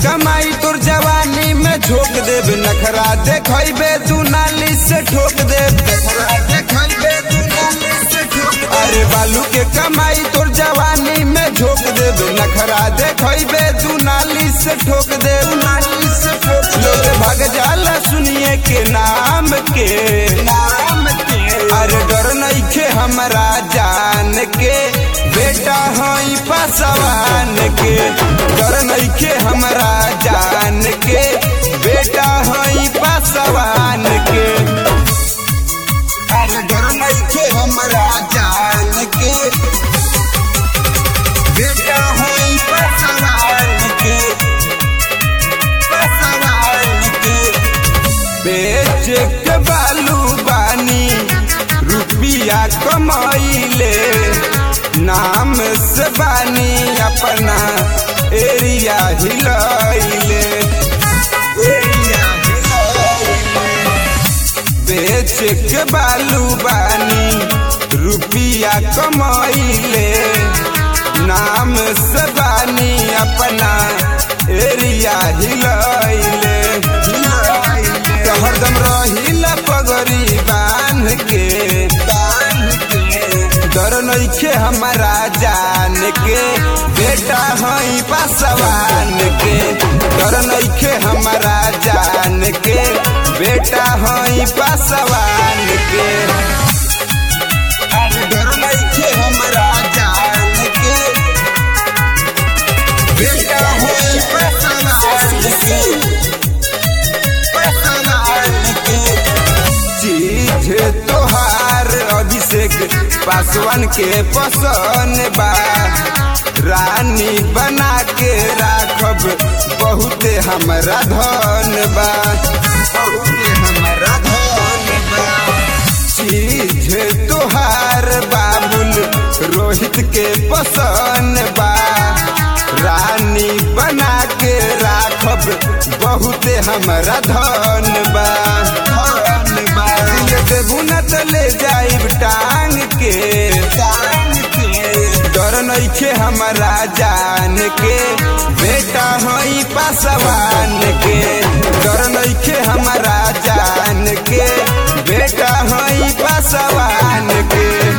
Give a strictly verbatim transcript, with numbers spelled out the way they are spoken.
कमाई तोर जवानी में झोंक देब, नखरा देखबे तू नाली से ठोक देब, नखरा देखबे तू नाली से ठोक। अरे बालू के कमाई तोर जवानी में झोंक देब, नखरा देखबे तू नाली से ठोक देब, नाली से ठोक। लोग भाग जाला सुनिए के नाम के, नाम के। अरे डर नइखे हमरा जान के, बेटा हई पासवान के। डर नइखे हमरा जान के, बेटा हई पासवान के। अरे डर नइखे हमरा जान के, बेटा हई पासवान के, पासवान के। बेच के बालू बानी रुपिया कमाइले, नाम से बानी अपना एरिया हिलाइले, एरिया हिलाइले। बेच के बालू बानी रुपिया कमाइले, नाम से बानी अपना एरिया हिलाइले, हिलाइले। तो हरदम रहिला पगड़ी बांध के, बांध के। डर नइखे हमरा जान के, बेटा हई पासवान के। डर नइखे हमरा जान के, बेटा हई पासवान के। अरे डर नइखे हमरा जान के, बेटा हई पासवान के, पासवान के। चीज तोहार अभिषेक पासवान के पसंद बा, रानी बना के राखब बहुते हमरा धन बा, बहुते हमरा धन बा। चीज तोहार बाबुल रोहित के पसंद बा, रानी बना के राखब बहुते हमरा धन बा, धन बा। देबू न त ले जाइब टांग के, टांग के। डर नइखे हमरा जान के, बेटा हई पासवान के। डर नइखे हमरा जान के, बेटा हई पासवान के।